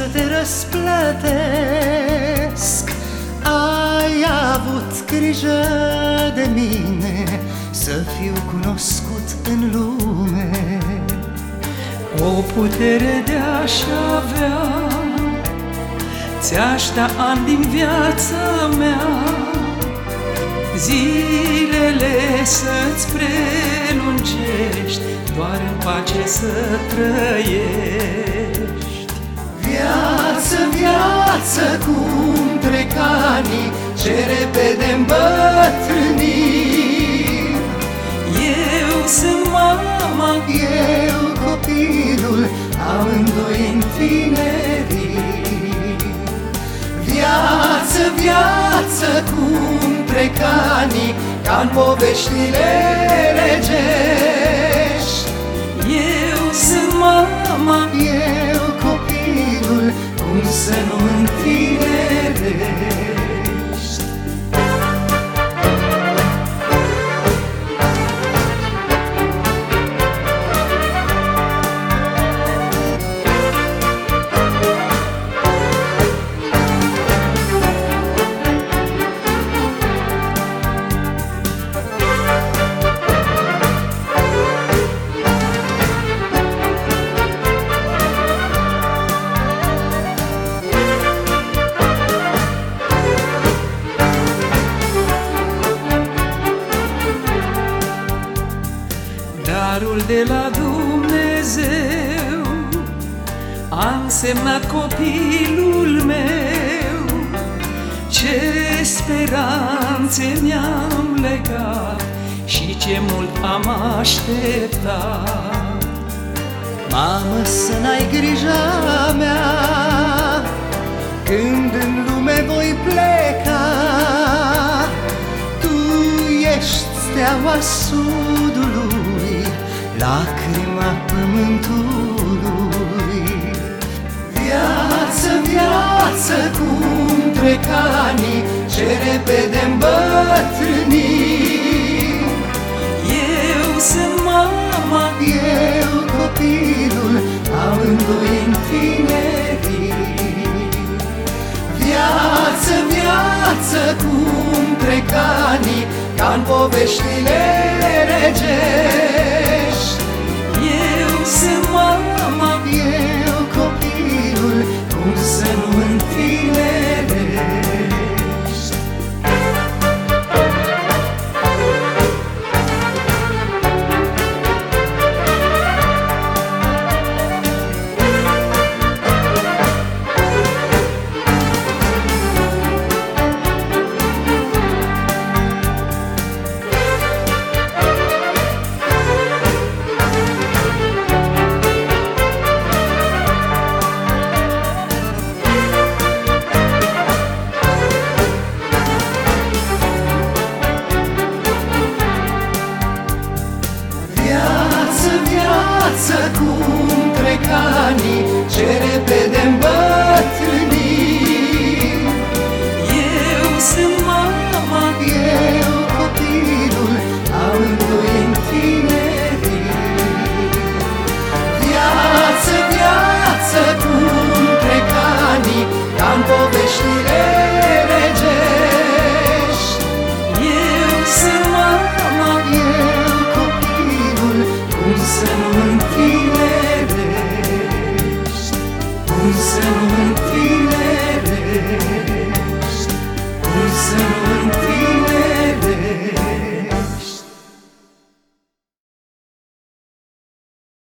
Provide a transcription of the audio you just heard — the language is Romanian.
să te răsplătesc. Ai avut grijă de mine, să fiu cunoscut în lume. O putere de a-și avea, ți-aș da ani din viața mea, zilele să-ți prelungești, doar în pace să trăiești. Viață, viață, cum trec anii, ce repede îmbătrânim. Eu sunt mama, eu copilul, amândoi în tinerii. Viață, viață, cum trec anii, ca-n poveștile regești. eu sunt mama, Eu copilul, cum să nu întinerești. Darul de la Dumnezeu a însemnat copilul meu. Ce speranțe ne-am legat și ce mult am așteptat. Mamă, să n-ai grija mea, când în lume voi pleca. Tu ești steaua sudului, lacrima pământului. Viață, viață, cum trec anii, ce repede îmbătrânim. Eu sunt mama, Eu copilul, amândoi în tinerii. Viață, viață, cum trec anii, ca-n poveștile regești. eu sunt mama, Eu copilul, cum să nu întinerești. Viață, cum trec anii, ce repede îmbătrânim. eu sunt mama, Eu copilul, amândoi în tinerii. Viață, viață, cum trec anii, ca-n poveștile regești. eu sunt mama, Eu copilul, cum să nu întinerești, cum să nu întinerești, cum să nu